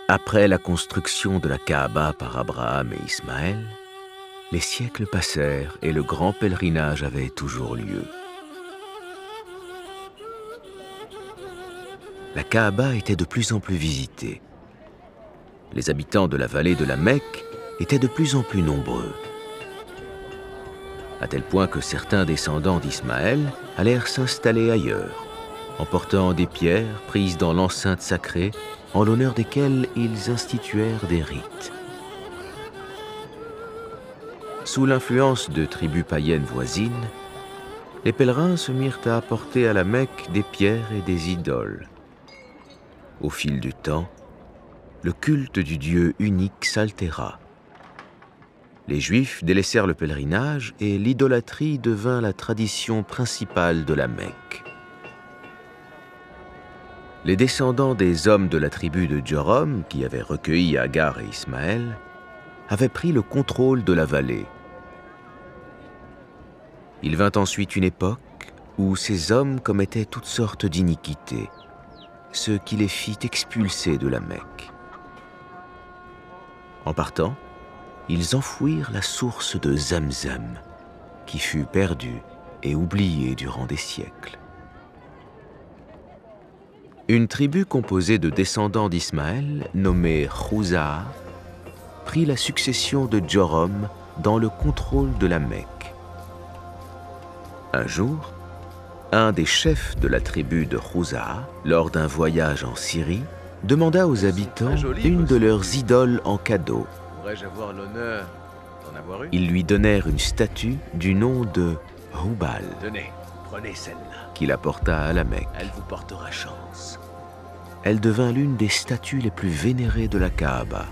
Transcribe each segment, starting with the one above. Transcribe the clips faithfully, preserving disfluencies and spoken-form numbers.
Après la construction de la Kaaba par Abraham et Ismaël, les siècles passèrent et le grand pèlerinage avait toujours lieu. La Kaaba était de plus en plus visitée. Les habitants de la vallée de la Mecque étaient de plus en plus nombreux, à tel point que certains descendants d'Ismaël allèrent s'installer ailleurs, emportant des pierres prises dans l'enceinte sacrée, en l'honneur desquelles ils instituèrent des rites. Sous l'influence de tribus païennes voisines, les pèlerins se mirent à apporter à la Mecque des pierres et des idoles. Au fil du temps, le culte du Dieu unique s'altéra. Les Juifs délaissèrent le pèlerinage et l'idolâtrie devint la tradition principale de la Mecque. Les descendants des hommes de la tribu de Djorom, qui avaient recueilli Agar et Ismaël, avaient pris le contrôle de la vallée. Il vint ensuite une époque où ces hommes commettaient toutes sortes d'iniquités, ce qui les fit expulser de la Mecque. En partant, ils enfouirent la source de Zamzam, qui fut perdue et oubliée durant des siècles. Une tribu composée de descendants d'Ismaël, nommée Khouza'a, prit la succession de Djorom dans le contrôle de la Mecque. Un jour, un des chefs de la tribu de Khouza'a, lors d'un voyage en Syrie, demanda aux habitants une de leurs idoles en cadeau. Pourrais-je avoir l'honneur d'en avoir une? Ils lui donnèrent une statue du nom de Hubal, Tenez, prenez celle-là. qu'il apporta à la Mecque. Elle vous portera chance. Elle devint l'une des statues les plus vénérées de la Kaaba.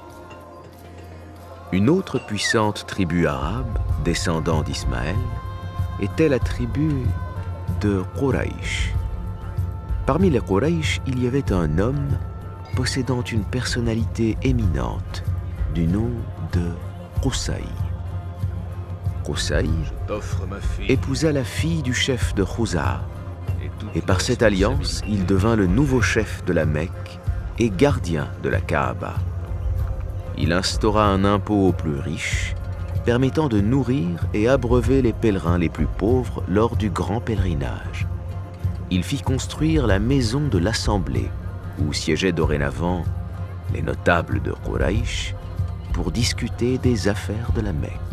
Une autre puissante tribu arabe, descendant d'Ismaël, était la tribu de Quraysh. Parmi les Quraysh, il y avait un homme possédant une personnalité éminente du nom de Qusay. Qusay T'offre ma fille. épousa la fille du chef de Khouza'a, toute et par la cette alliance, responsabilité. il devint le nouveau chef de la Mecque et gardien de la Kaaba. Il instaura un impôt aux plus riches, permettant de nourrir et abreuver les pèlerins les plus pauvres lors du grand pèlerinage. Il fit construire la maison de l'Assemblée, où siégeaient dorénavant les notables de Quraysh pour discuter des affaires de la Mecque.